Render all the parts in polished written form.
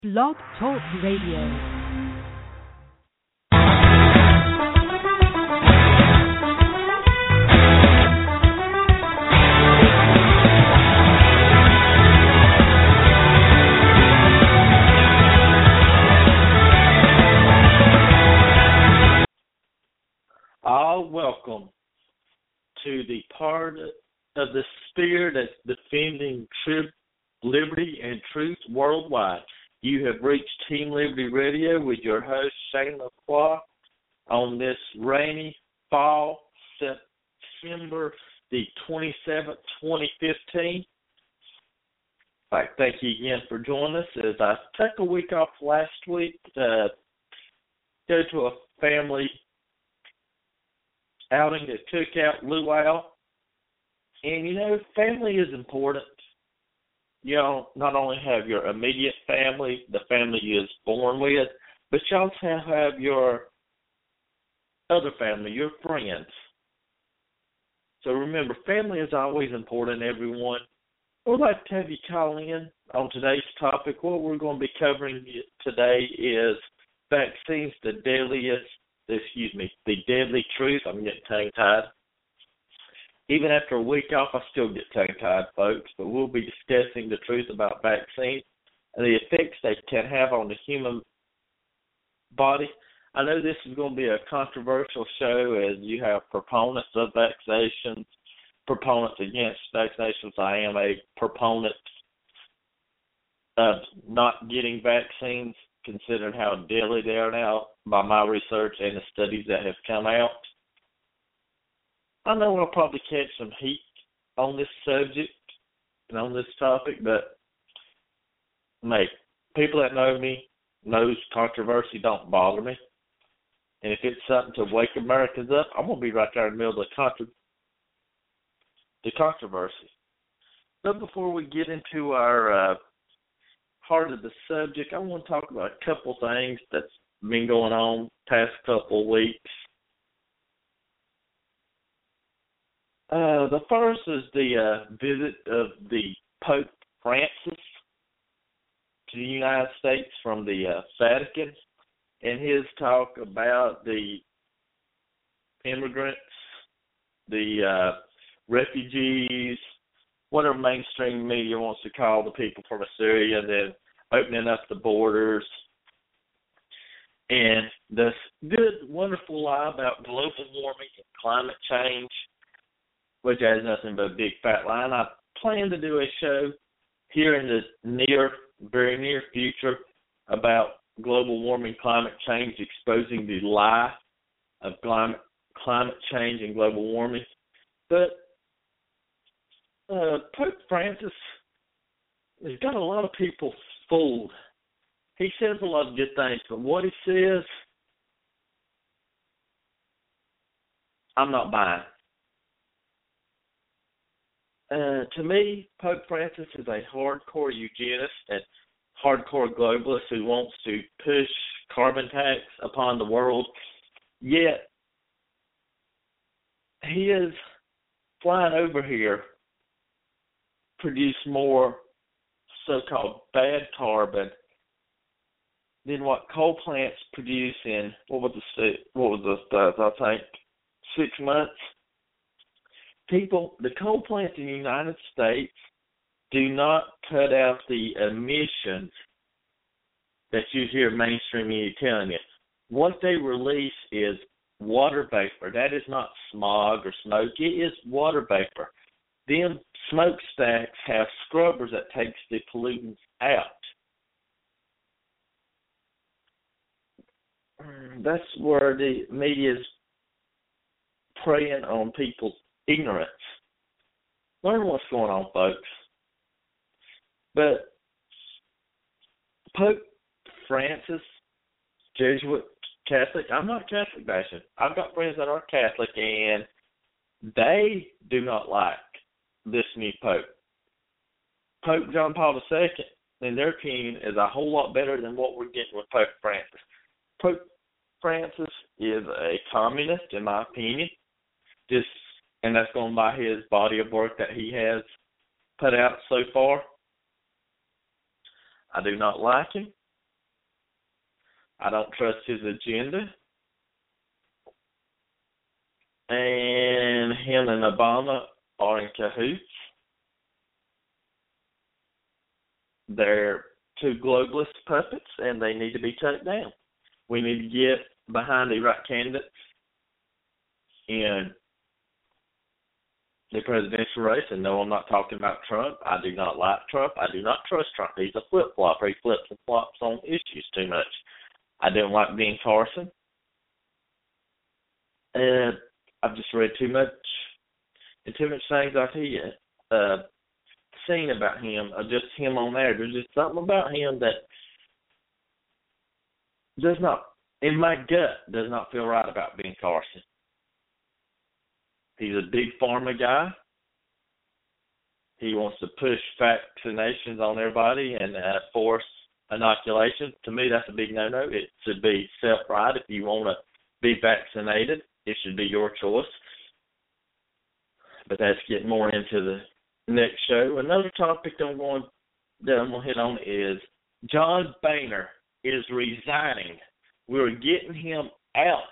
Blog Talk Radio. Welcome to the part of the spirit that's defending liberty and truth worldwide. You have reached Team Liberty Radio with your host, Shane LaCroix, on this rainy fall, September the 27th, 2015. Thank you again for joining us as I took a week off last week to go to a family outing at Cookout Luau. And, family is important. You not only have your immediate family, the family you was born with, but you also have your other family, your friends. So remember, family is always important, everyone. We'd like to have you call in on today's topic. What we're going to be covering today is vaccines, the deadly truth. I'm getting tongue-tied. Even after a week off, I still get tongue-tied, folks, but we'll be discussing the truth about vaccines and the effects they can have on the human body. I know this is going to be a controversial show as you have proponents of vaccinations, proponents against vaccinations. I am a proponent of not getting vaccines, considering how deadly they are now by my research and the studies that have come out. I know I'll probably catch some heat on this subject and on this topic, but, mate, people that know me knows controversy don't bother me. And if it's something to wake Americans up, I'm going to be right there in the middle of the controversy. But before we get into our heart of the subject, I want to talk about a couple things that's been going on past couple of weeks. The first is the visit of the Pope Francis to the United States from the Vatican, and his talk about the immigrants, the refugees, whatever mainstream media wants to call the people from Assyria, and then opening up the borders. And this good, wonderful lie about global warming and climate change, which has nothing but a big fat lie. And I plan to do a show here in the very near future about global warming, climate change, exposing the lie of climate change and global warming. But Pope Francis has got a lot of people fooled. He says a lot of good things, but what he says, I'm not buying. To me, Pope Francis is a hardcore eugenist and hardcore globalist who wants to push carbon tax upon the world, yet he is flying over here produce more so-called bad carbon than what coal plants produce in, I think, 6 months. The coal plants in the United States do not cut out the emissions that you hear mainstream media telling you. What they release is water vapor. That is not smog or smoke. It is water vapor. Them smokestacks have scrubbers that takes the pollutants out. That's where the media is preying on people's ignorance. Learn what's going on, folks. But Pope Francis, Jesuit, Catholic, I'm not Catholic bashing. I've got friends that are Catholic, and they do not like this new Pope. Pope John Paul II, in their opinion, is a whole lot better than what we're getting with Pope Francis. Pope Francis is a communist, in my opinion. And that's going by his body of work that he has put out so far. I do not like him. I don't trust his agenda. And him and Obama are in cahoots. They're two globalist puppets, and they need to be shut down. We need to get behind the right candidates in the presidential race. And no, I'm not talking about Trump. I do not like Trump. I do not trust Trump. He's a flip-flopper. He flips and flops on issues too much. I don't like Ben Carson. And I've just read too much, and too much things I've seen about him, just him on there. There's just something about him that does not, in my gut, does not feel right about Ben Carson. He's a big pharma guy. He wants to push vaccinations on everybody and force inoculation. To me, that's a big no-no. It should be self-right. If you want to be vaccinated, it should be your choice. But that's getting more into the next show. Another topic that I'm going to hit on is John Boehner is resigning. We're getting him out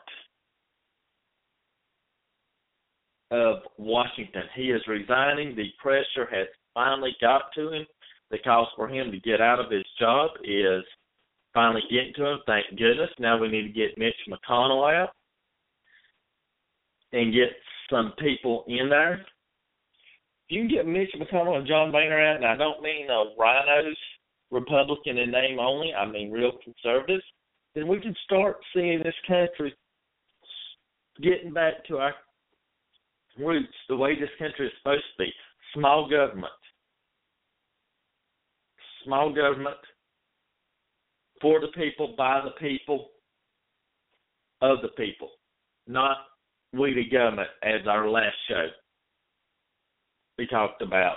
of Washington. He is resigning. The pressure has finally got to him. The cost for him to get out of his job is finally getting to him. Thank goodness. Now we need to get Mitch McConnell out and get some people in there. If you can get Mitch McConnell and John Boehner out, and I don't mean rhinos, Republican in name only, I mean real conservatives, then we can start seeing this country getting back to our roots, the way this country is supposed to be. Small government. Small government for the people, by the people, of the people. Not we the government, as our last show we talked about.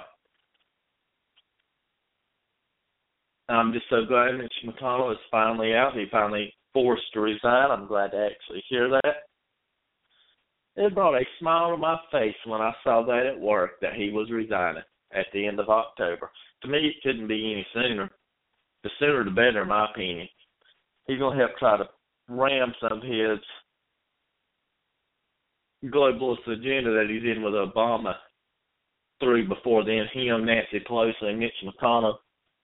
I'm just so glad Mitch McConnell is finally out. He finally forced to resign. I'm glad to actually hear that. It brought a smile to my face when I saw that at work, that he was resigning at the end of October. To me, it couldn't be any sooner. The sooner the better, in my opinion. He's going to help try to ram some of his globalist agenda that he's in with Obama through before then. Him, Nancy Pelosi, and Mitch McConnell,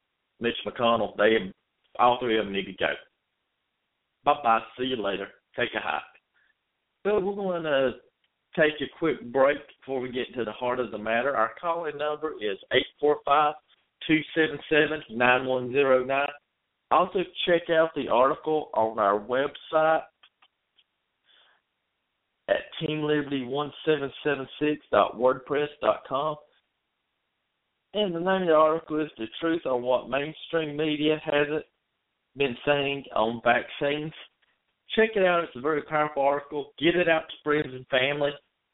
all three of them need to go. Bye-bye. See you later. Take a hike. So we're going to take a quick break before we get into the heart of the matter. Our call-in number is 845-277-9109. Also, check out the article on our website at teamliberty1776.wordpress.com. And the name of the article is The Truth on What Mainstream Media Hasn't Been Saying on Vaccines. Check it out. It's a very powerful article. Get it out to friends and family.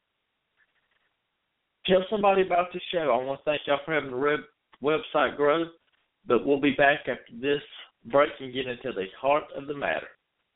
Tell somebody about the show. I want to thank y'all for having the website grow. But we'll be back after this break and get into the heart of the matter.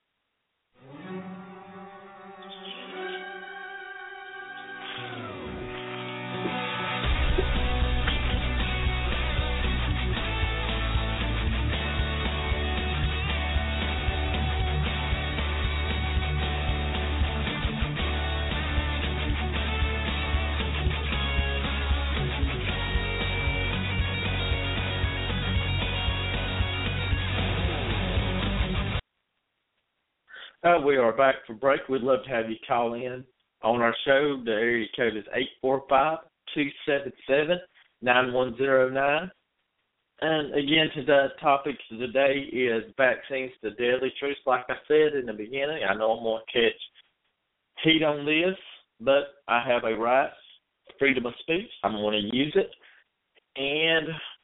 We are back for break. We'd love to have you call in on our show. The area code is 845-277-9109. And again, the topic today is vaccines, the deadly truth. Like I said in the beginning, I know I'm going to catch heat on this, but I have a right, freedom of speech. I'm going to use it. And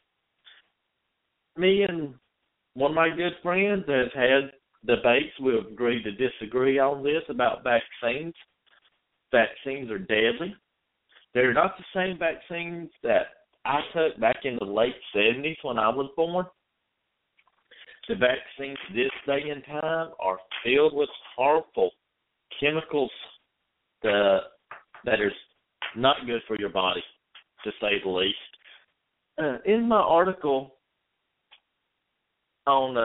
me and one of my good friends has had debates. We've agreed to disagree on this about vaccines. Vaccines are deadly. They're not the same vaccines that I took back in the late 70s when I was born. The vaccines this day and time are filled with harmful chemicals that are not good for your body, to say the least. In my article, on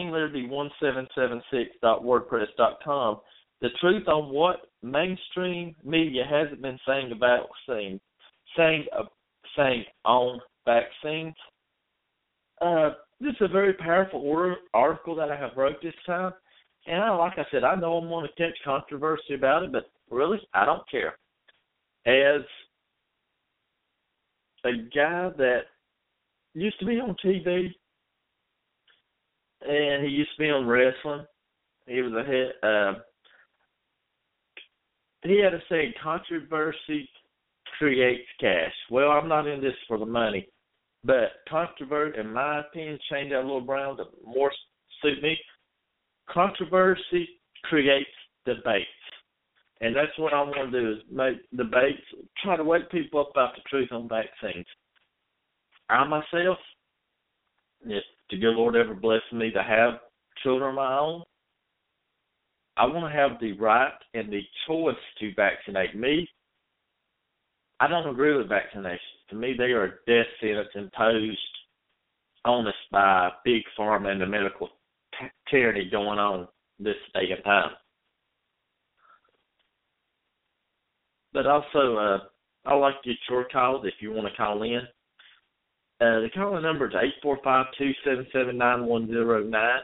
teamliberty1776.wordpress.com the truth on what mainstream media hasn't been saying about vaccines, saying on vaccines. This is a very powerful article that I have wrote this time, and like I said, I know I'm going to catch controversy about it, but really, I don't care. As a guy that used to be on TV, and he used to be on wrestling, he was a head. He had a saying, controversy creates cash. Well, I'm not in this for the money, but controversy, in my opinion, change that little brown to more suit me. Controversy creates debates. And that's what I want to do, is make debates, try to wake people up about the truth on vaccines. I myself, if the good Lord ever blessed me to have children of my own, I want to have the right and the choice to vaccinate me. I don't agree with vaccinations. To me, they are a death sentence imposed on us by Big Pharma and the medical tyranny going on this day and time. But also, I like to get your calls if you want to call in. The calling number is 845-277-9109.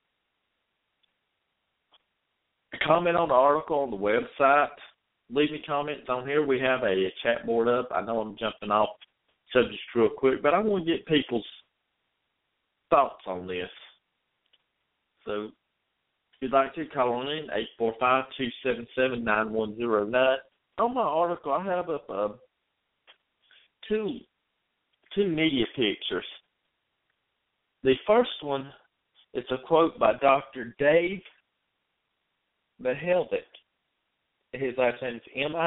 Comment on the article on the website. Leave me comments on here. We have a chat board up. I know I'm jumping off subjects real quick, but I want to get people's thoughts on this. So if you'd like to, call on in, 845-277-9109. On my article, I have up two media pictures. The first one is a quote by Dr. Dave Mihaljevic. His last name is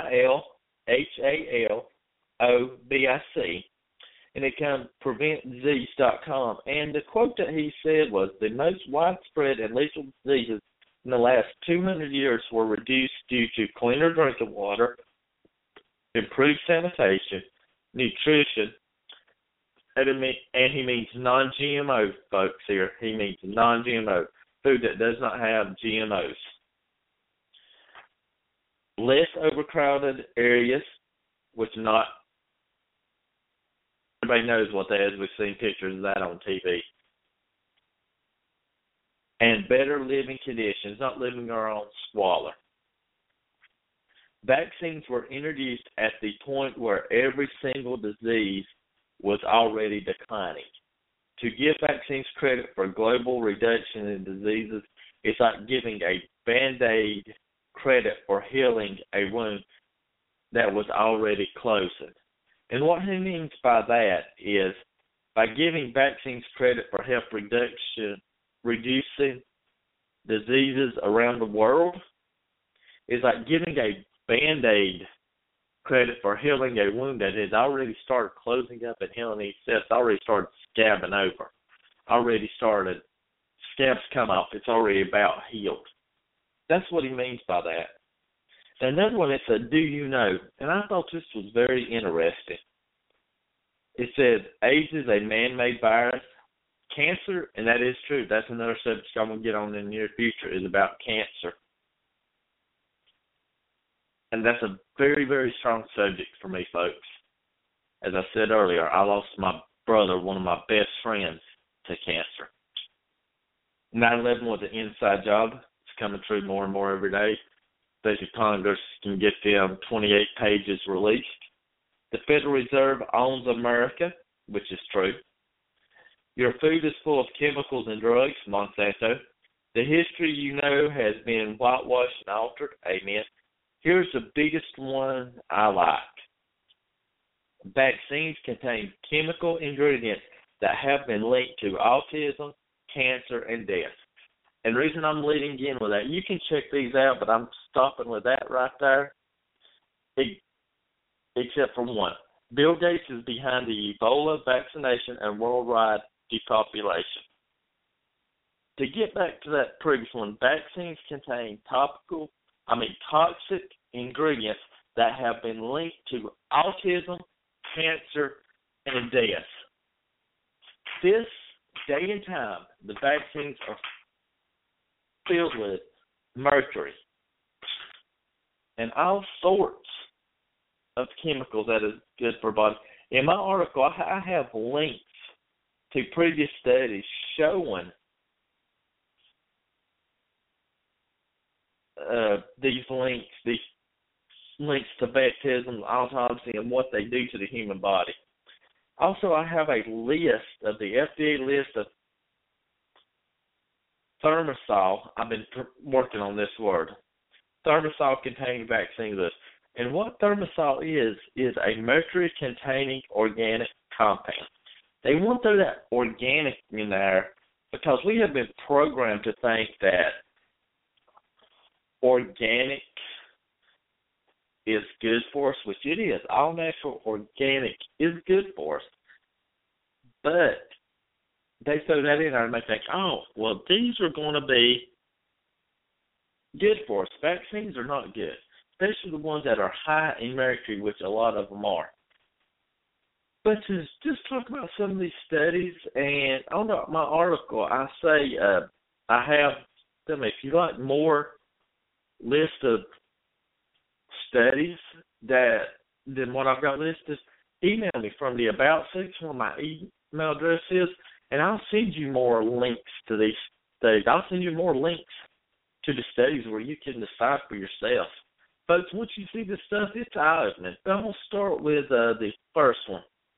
Mihalhovic, and it comes from PreventDisease.com. And the quote that he said was, the most widespread and lethal diseases in the last 200 years were reduced due to cleaner drinking water, improved sanitation, nutrition, and he means non-GMO, folks, here. He means non-GMO, food that does not have GMOs. Less overcrowded areas, which not everybody knows what that is. We've seen pictures of that on TV. And better living conditions, not living our own squalor. Vaccines were introduced at the point where every single disease was already declining. To give vaccines credit for global reduction in diseases is like giving a Band-Aid credit for healing a wound that was already closing. And what he means by that is, by giving vaccines credit for health reducing diseases around the world, is like giving a Band-Aid credit for healing a wound that has already started closing up and healing itself. It's already started scabbing over. Scabs come off. It's already about healed. That's what he means by that. Another one is a do you know? And I thought this was very interesting. It said AIDS is a man-made virus. Cancer, and that is true. That's another subject I'm going to get on in the near future, is about cancer. And that's a very, very strong subject for me, folks. As I said earlier, I lost my brother, one of my best friends, to cancer. 9/11 was an inside job. It's coming true more and more every day. Especially Congress can get them 28 pages released. The Federal Reserve owns America, which is true. Your food is full of chemicals and drugs, Monsanto. The history you know has been whitewashed and altered, amen. Here's the biggest one I like. Vaccines contain chemical ingredients that have been linked to autism, cancer, and death. And the reason I'm leading in with that, you can check these out, but I'm stopping with that right there, except for one. Bill Gates is behind the Ebola vaccination and worldwide depopulation. To get back to that previous one, vaccines contain toxic ingredients that have been linked to autism, cancer, and death. This day and time, the vaccines are filled with mercury and all sorts of chemicals that is good for body. In my article, I have links to previous studies showing these links to baptism, autopsy, and what they do to the human body. Also, I have a list of the FDA list of thimerosal. I've been working on this word. Thimerosal-containing vaccine list. And what thimerosal is a mercury-containing organic compound. They want to throw that organic in there because we have been programmed to think that organic is good for us, which it is. All natural organic is good for us. But they throw that in there and they think, oh, well, these are going to be good for us. Vaccines are not good, especially the ones that are high in mercury, which a lot of them are. But to just talk about some of these studies, and on my article, I say I have them. If you like more list of studies than what I've got listed, email me from the About section where my email address is, and I'll send you more links to these studies. I'll send you more links to the studies where you can decide for yourself. Folks, once you see this stuff, it's eye-opening. I'm going to start with the first one.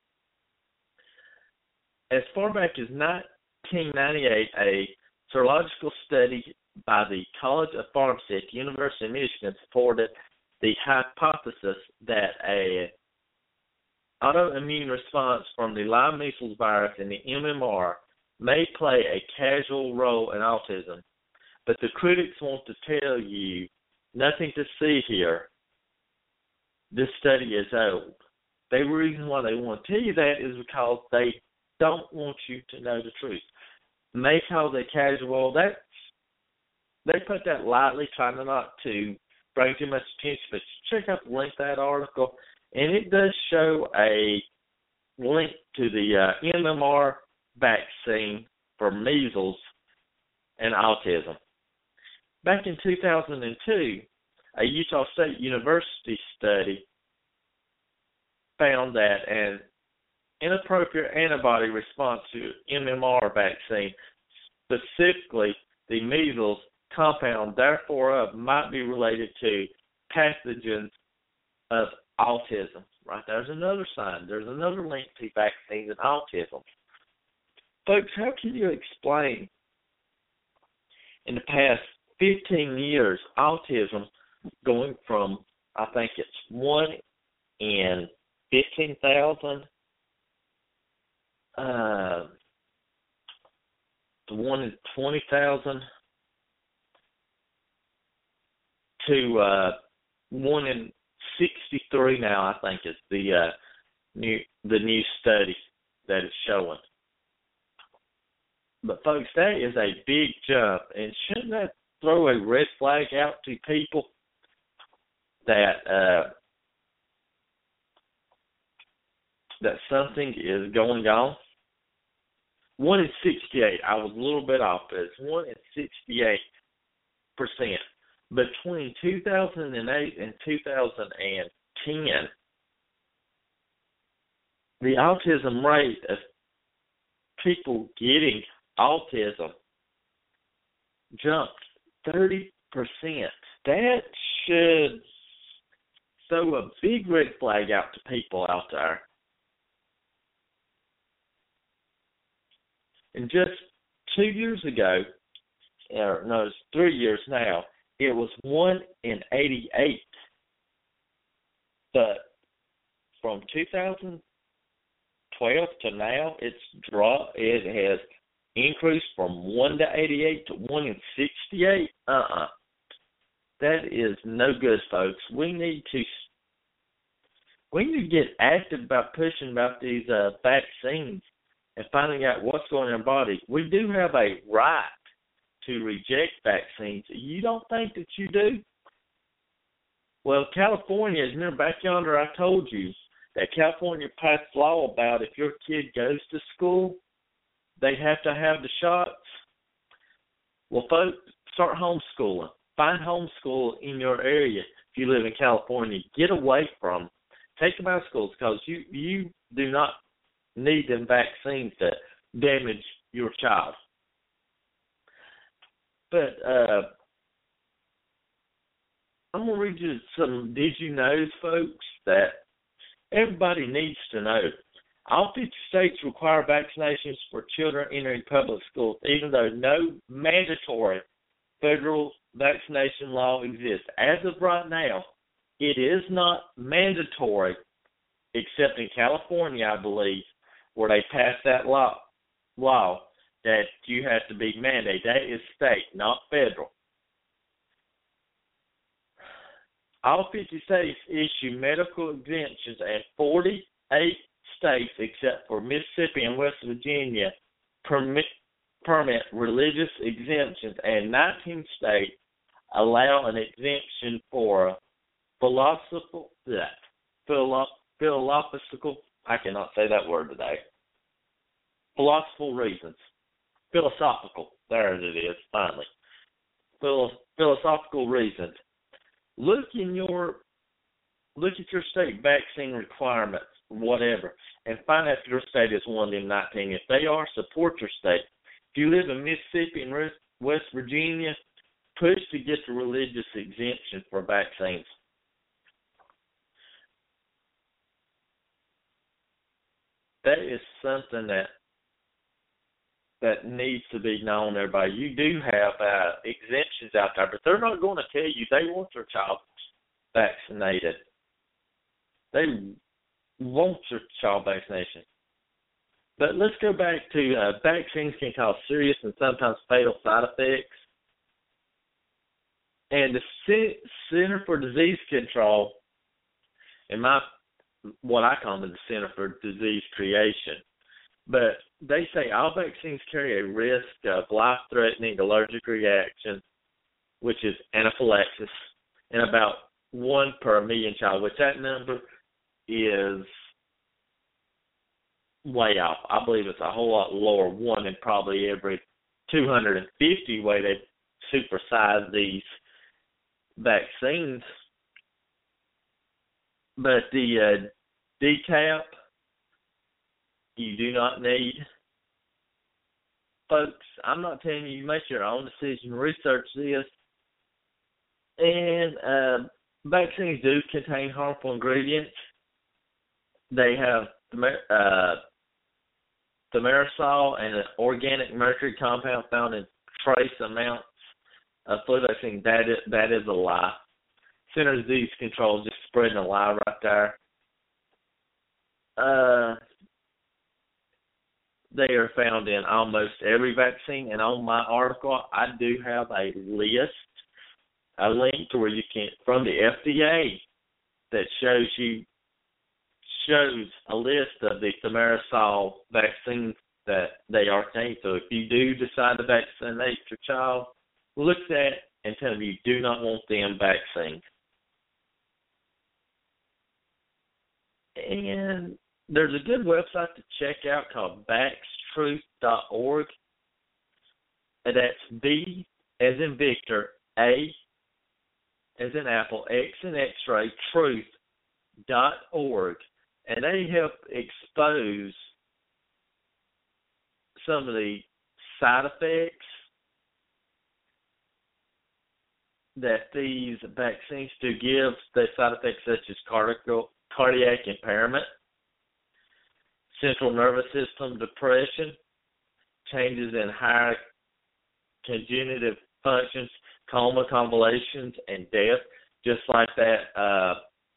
As far back as 1998, a serological study by the College of Pharmacy at the University of Michigan supported the hypothesis that an autoimmune response from the Lyme measles virus and the MMR may play a causal role in autism. But the critics want to tell you, nothing to see here. This study is old. The reason why they want to tell you that is because they don't want you to know the truth. May cause a causal. They put that lightly, trying not to bring too much attention. But check out the link to that article, and it does show a link to the MMR vaccine for measles and autism. Back in 2002, a Utah State University study found that an inappropriate antibody response to MMR vaccine, specifically the measles compound, therefore might be related to pathogens of autism. Right, there's another sign. There's another link to vaccines and autism. Folks, how can you explain in the past 15 years autism going from, I think it's 1 in 15,000 to 1 in 20,000 to 1 in 63 now, I think, is the new study that it's showing. But folks, that is a big jump, and shouldn't that throw a red flag out to people that that something is going on? 1 in 68. I was a little bit off, but it's 1 in 68%. Between 2008 and 2010, the autism rate of people getting autism jumped 30%. That should throw a big red flag out to people out there. And just 2 years ago, or no, it's 3 years now, it was 1 in 88. But from 2012 to now, it's dropped. It has increased from 1 to 88 to 1 in 68. That is no good, folks. We need to get active about pushing about these vaccines and finding out what's going on in our body. We do have a right to reject vaccines. You don't think that you do? Well, California, remember back yonder I told you that California passed a law about if your kid goes to school they have to have the shots. Well, folks, start homeschooling. Find homeschool in your area. If you live in California, get away from them. Take them out of schools because you do not need them vaccines to damage your child. But I'm going to read you some did you knows, folks, that everybody needs to know. All 50 states require vaccinations for children entering public schools, even though no mandatory federal vaccination law exists. As of right now, it is not mandatory, except in California, I believe, where they passed that law that you have to be mandated. That is state, not federal. All 50 states issue medical exemptions, and 48 states, except for Mississippi and West Virginia, permit religious exemptions, and 19 states allow an exemption for philosophical, I cannot say that word today, philosophical, there it is, finally, philosophical reasons. Look at your state vaccine requirements, whatever, and find out if your state is one of them 19. If they are, support your state. If you live in Mississippi and West Virginia, push to get the religious exemption for vaccines. That is something that needs to be known, everybody. You do have exemptions out there, but they're not going to tell you they want their child vaccinated. They want their child vaccination. But let's go back to vaccines can cause serious and sometimes fatal side effects. And the Center for Disease Control, what I call the Center for Disease Creation, but they say all vaccines carry a risk of life-threatening allergic reaction, which is anaphylaxis, in about 1 per million child, which that number is way off. I believe it's a whole lot lower, 1 in probably every 250 way they supersize these vaccines. But the DCAP, you do not need. Folks, I'm not telling you make your own decision. Research this. And vaccines do contain harmful ingredients. They have thimerosal and an organic mercury compound found in trace amounts of flu vaccine. That is a lie. Center for Disease Control is just spreading a lie right there. They are found in almost every vaccine, and on my article, I do have a link to where you can, from the FDA, that shows a list of the thimerosal vaccines that they are taking. So if you do decide to vaccinate your child, look at that and tell them you do not want them vaccines. And there's a good website to check out called vaxtruth.org. And that's V as in Victor, A as in Apple, X in X-ray, truth.org. And they help expose some of the side effects that these vaccines do give. The side effects such as cardiac impairment, central nervous system depression, changes in higher cognitive functions, coma, convulsions, and death, just like that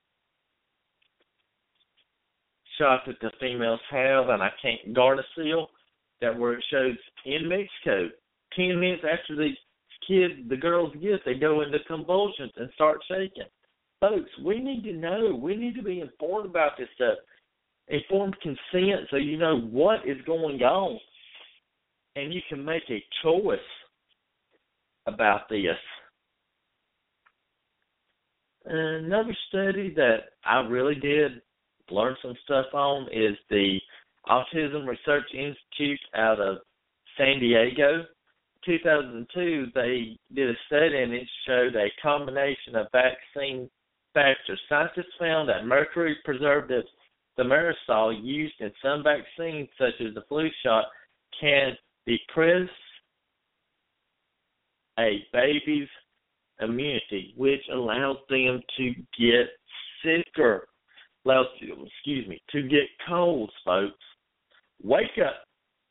shot that the females have, and I can't Gardasil, that where it shows in Mexico, 10 minutes after these kids, the girls get, they go into convulsions and start shaking. Folks, we need to know. We need to be informed about this stuff. Informed consent so you know what is going on. And you can make a choice about this. Another study that I really did learn some stuff on is the Autism Research Institute out of San Diego. 2002, they did a study and it showed a combination of vaccine factors. Scientists found that mercury preservative thimerosal used in some vaccines, such as the flu shot, can depress a baby's immunity, which allows them to get sicker, to get colds, folks. Wake up.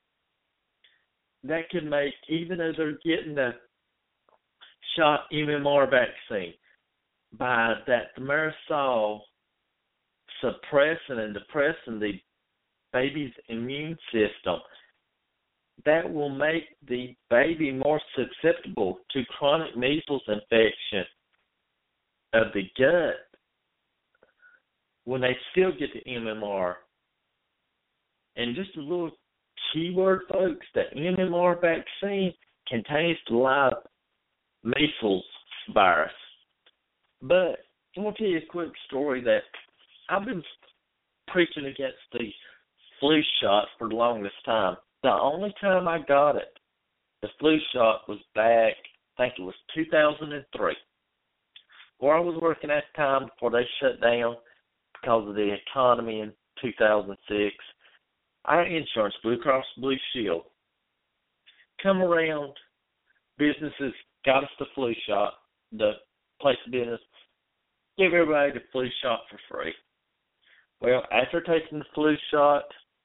That could make, even though they're getting the shot MMR vaccine, by that thimerosal suppressing and depressing the baby's immune system, that will make the baby more susceptible to chronic measles infection of the gut when they still get the MMR. And just a little keyword, folks, the MMR vaccine contains the live measles virus. But I want to tell you a quick story that I've been preaching against the flu shot for the longest time. The only time I got it, the flu shot, was back, I think it was 2003, where I was working at the time before they shut down because of the economy in 2006. Our insurance, Blue Cross Blue Shield, come around, businesses got us the flu shot, the place of business, give everybody the flu shot for free. Well, after taking the flu shot,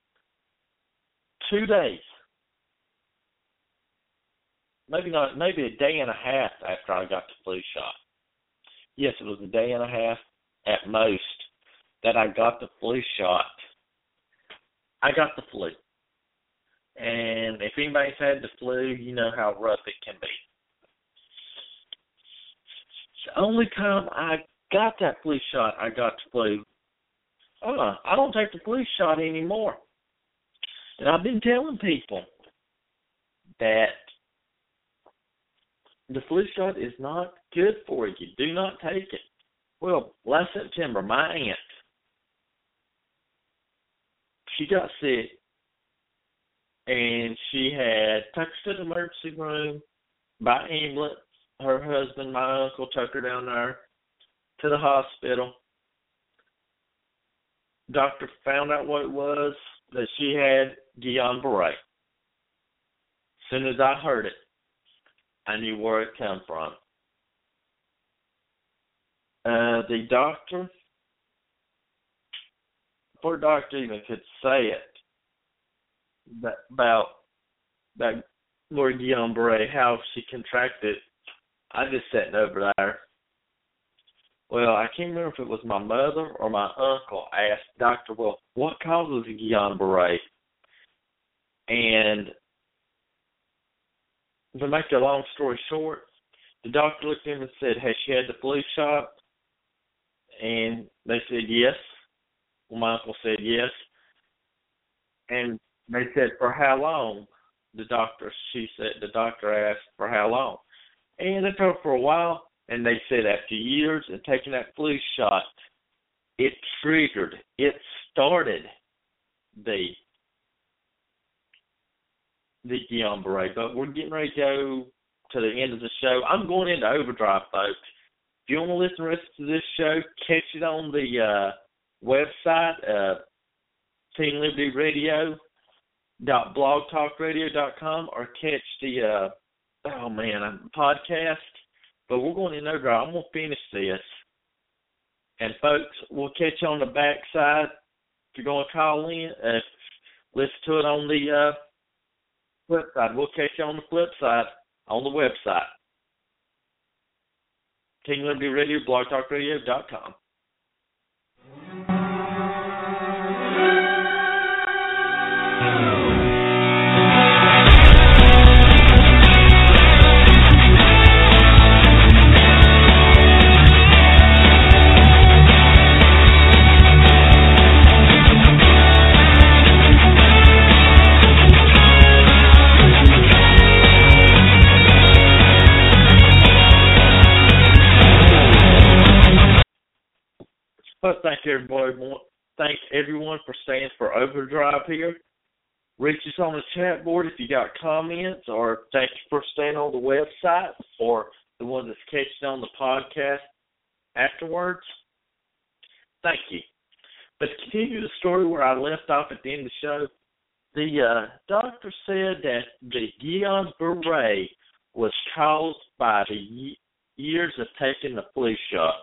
2 days, maybe a day and a half after I got the flu shot. Yes, it was a day and a half at most that I got the flu shot. I got the flu. And if anybody's had the flu, you know how rough it can be. The only time I got that flu shot, I got the flu. I don't take the flu shot anymore. And I've been telling people that the flu shot is not good for you. Do not take it. Well, last September, my aunt, she got sick, and she had took her to the emergency room by ambulance. Her husband, my uncle, took her down there to the hospital. Doctor found out what it was, that she had Guillain-Barré. As soon as I heard it, I knew where it come from. The doctor, before the doctor even could say it, about that Lord Guillain-Barré, how she contracted, I just sat over there. Well, I can't remember if it was my mother or my uncle asked the doctor, well, what causes Guillain-Barré? And to make a long story short, the doctor looked at him and said, has she had the flu shot? And they said yes. Well, my uncle said yes. And they said, for how long? The doctor asked, for how long? And they told her for a while, and they said after years of taking that flu shot, it started the Guillain-Barré. But we're getting ready to go to the end of the show. I'm going into overdrive, folks. If you want to listen to the rest of this show, catch it on the website, TeenLibertyRadio.blogtalkradio.com, or catch the podcast. But we're going in overdrive. I'm going to finish this. And, folks, we'll catch you on the backside. If you're going to call in, listen to it on the flip side. We'll catch you on the flip side on the website. Teen Liberty Radio, blogtalkradio.com. Well, thank everyone for staying for overdrive here. Reach us on the chat board if you got comments, or thank you for staying on the website, or the one that's catching on the podcast afterwards. Thank you. But to continue the story where I left off at the end of the show, the doctor said that the Guillain-Barré was caused by the years of taking the flu shot.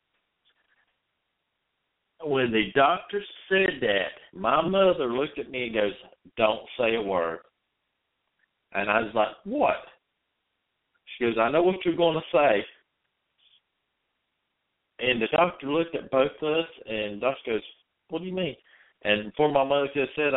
When the doctor said that, my mother looked at me and goes, "Don't say a word." And I was like, "What?" She goes, "I know what you're going to say." And the doctor looked at both of us, and the doctor goes, "What do you mean?" And before my mother could have said,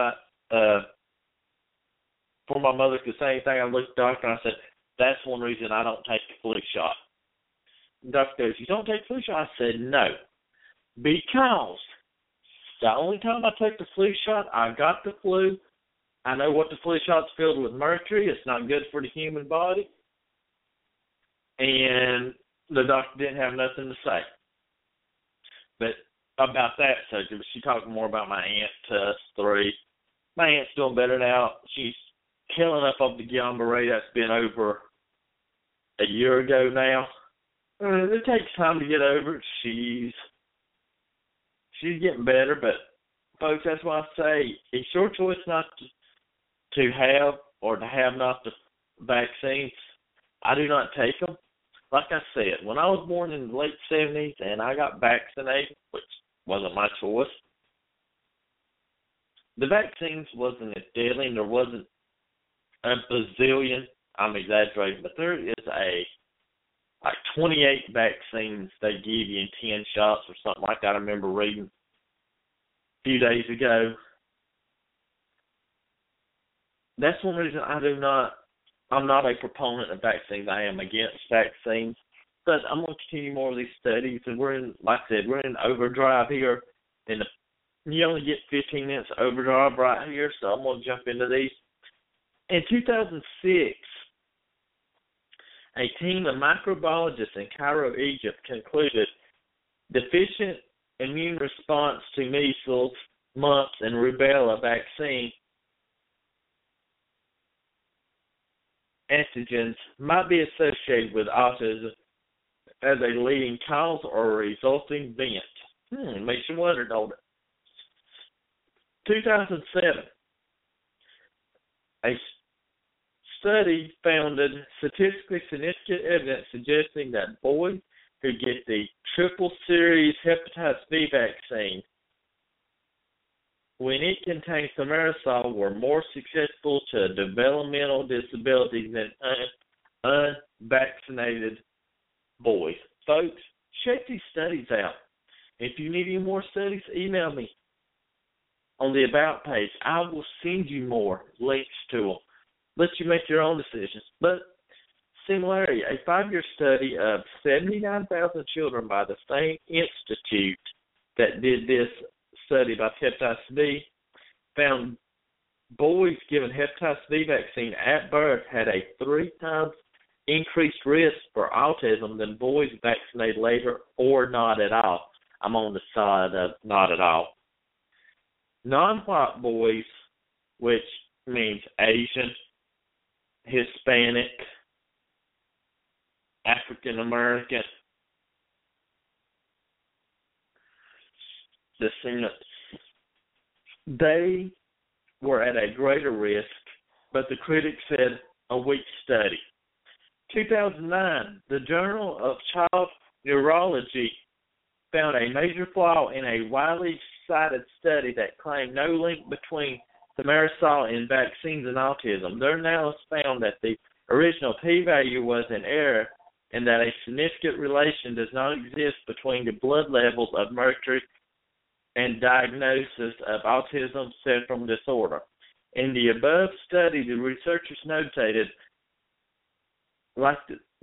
before my mother could say anything, I looked at the doctor and I said, "That's one reason I don't take the flu shot." The doctor goes, "You don't take the flu shot?" I said, "No. Because the only time I take the flu shot, I got the flu. I know what the flu shot's filled with mercury. It's not good for the human body." And the doctor didn't have nothing to say. But about that subject, she talked more about my aunt, Tuss 3. My aunt's doing better now. She's healing up of the Guillain-Barré. That's been over a year ago now. It takes time to get over it. She's getting better, but folks, that's why I say it's your choice not to have or to have not the vaccines. I do not take them. Like I said, when I was born in the late 70s and I got vaccinated, which wasn't my choice, the vaccines wasn't as deadly, and there wasn't a bazillion. I'm exaggerating, but there is like 28 vaccines they give you in 10 shots or something like that. I remember reading a few days ago. That's one reason I'm not a proponent of vaccines. I am against vaccines. But I'm going to continue more of these studies, and like I said, we're in overdrive here. And you only get 15 minutes overdrive right here, so I'm going to jump into these. In 2006, a team of microbiologists in Cairo, Egypt, concluded deficient immune response to measles, mumps, and rubella vaccine antigens might be associated with autism as a leading cause or resulting event. Makes you wonder, don't it? 2007, a study found statistically significant evidence suggesting that boys who get the triple series hepatitis B vaccine, when it contains thimerosal, were more susceptible to developmental disabilities than unvaccinated boys. Folks, check these studies out. If you need any more studies, email me on the About page. I will send you more links to them. Let you make your own decisions. But similarly, a 5-year study of 79,000 children by the same institute that did this study about hepatitis B found boys given hepatitis B vaccine at birth had a 3 times increased risk for autism than boys vaccinated later or not at all. I'm on the side of not at all. Non-white boys, which means Asian, Hispanic, African American, descendants, they were at a greater risk, but the critics said a weak study. 2009, the Journal of Child Neurology found a major flaw in a widely cited study that claimed no link between thimerosal and vaccines and autism. Their analysis found that the original p-value was in error and that a significant relation does not exist between the blood levels of mercury and diagnosis of autism spectrum disorder. In the above study, the researchers noted, like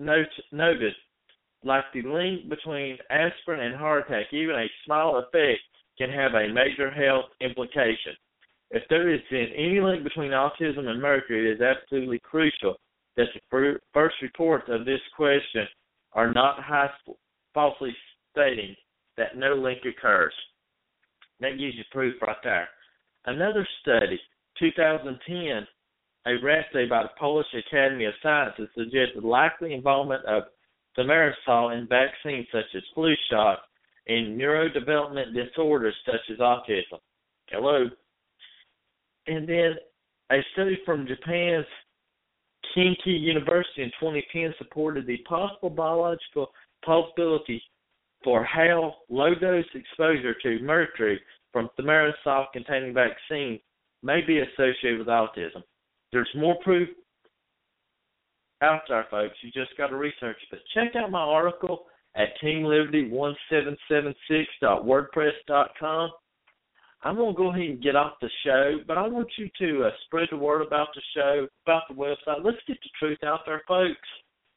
the link between aspirin and heart attack, even a small effect can have a major health implication. If there is any link between autism and mercury, it is absolutely crucial that the first reports of this question are not falsely stating that no link occurs. That gives you proof right there. Another study 2010, a rat study by the Polish Academy of Sciences suggested likely involvement of thimerosal in vaccines such as flu shot and neurodevelopment disorders such as autism. Hello. And then a study from Japan's Kinki University in 2010 supported the possible biological possibility for how low-dose exposure to mercury from thimerosal-containing vaccines may be associated with autism. There's more proof out there, folks. You just got to research it. But check out my article at teamliberty1776.wordpress.com. I'm going to go ahead and get off the show, but I want you to spread the word about the show, about the website. Let's get the truth out there, folks.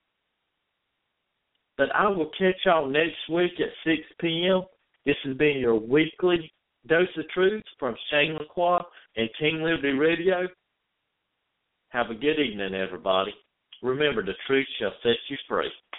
But I will catch y'all next week at 6 p.m. This has been your weekly dose of truth from Shane Lacroix and Team Liberty Radio. Have a good evening, everybody. Remember, the truth shall set you free.